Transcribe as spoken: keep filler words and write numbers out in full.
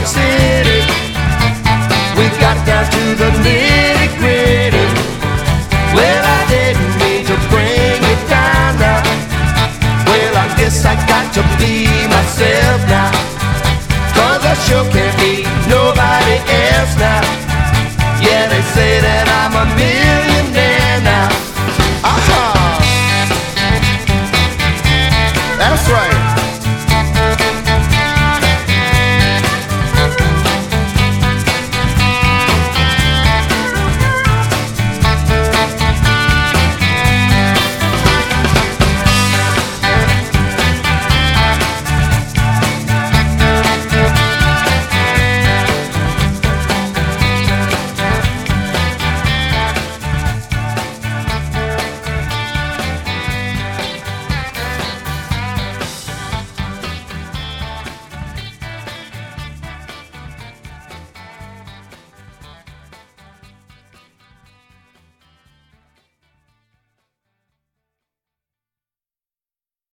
York City. We got down to the nitty gritty. Well, I didn't mean to bring it down now. Well, I guess I got to be myself now, 'cause I sure can't be nobody else now. Yeah, they say that